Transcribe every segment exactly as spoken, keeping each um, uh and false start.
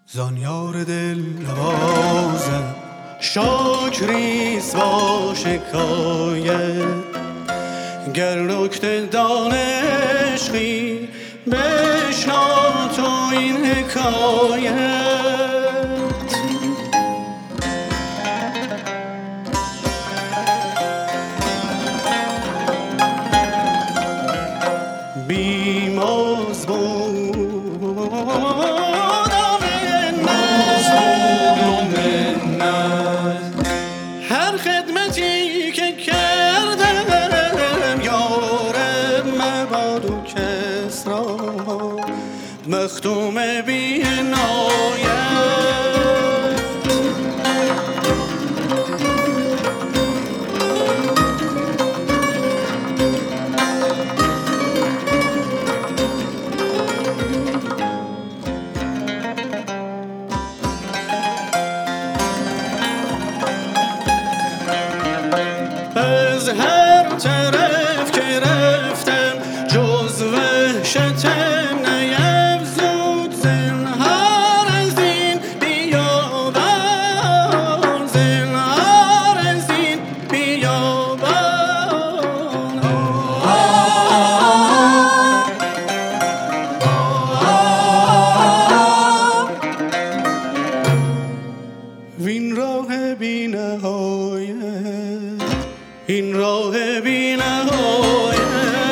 زان یار دل نوازم شکریست با شکایت، گر نکته دانشی بشنو تو این حکایت. بیماز بود هر خدمتی که کردم، یارم مباد و کس را مختوم بی عنایت. از هر طرف که رفتم جز وحشتم نیفزود، زنهار از این بیابان، زنهار از این بیابان. وین راه بی نهایت، این راه بی نهایت.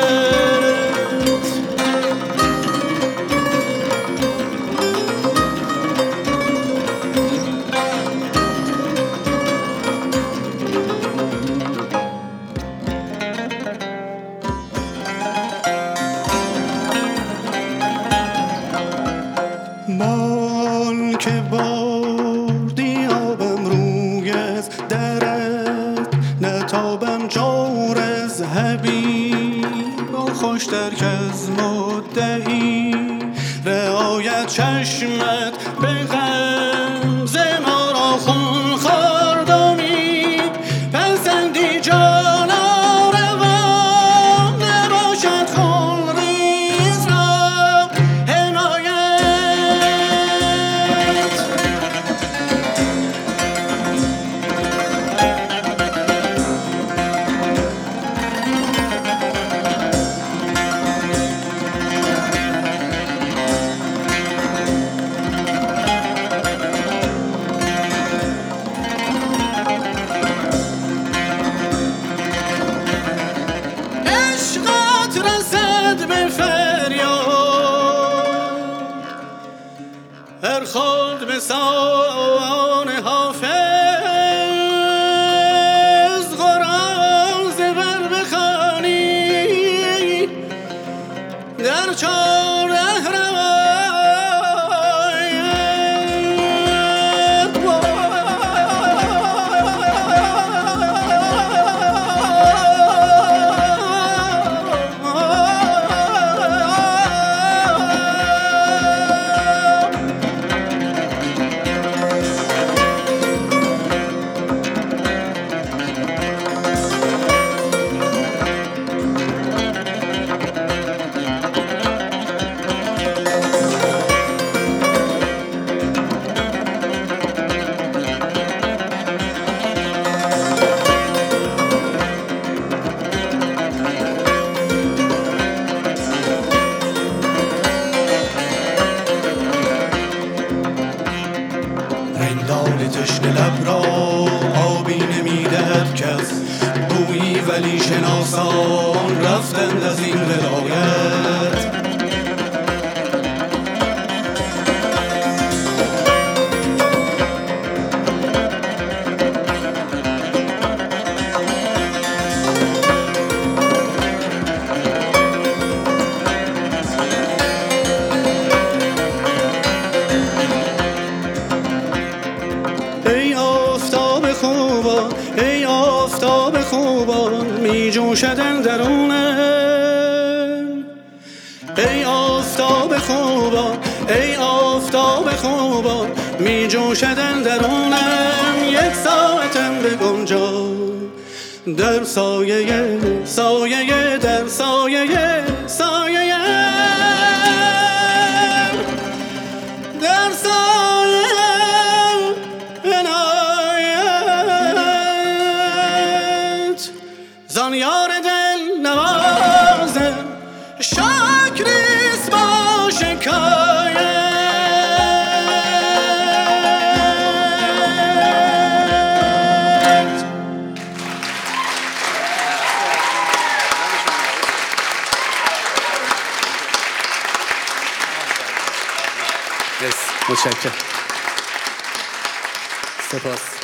مال که بردی آبم روی از درت، نتابم جور از حبیب و خوشتر که از مدعی. رعایت چشمت به غمزه ما را خون خوردمی، پسندی جانا روان نباشد خون ریز را حمایت. هر خود به سان حافظ قرآن زبر بخوانی، در چاره روایت رندان تشنه لب را آبی نمیدهد کس، گویی ولی شناسان رفتند از این ولایت. ای آفتاب خوبان، ای آفتاب خوبان می جوشد اندرونم. ای آفتاب خوبان، ای آفتاب خوبان می جوشد اندرونم. یک ساعتم بگنجا در سایه سایه، در سایه سایه، در سایه مرسی. متشکرم. سپاس.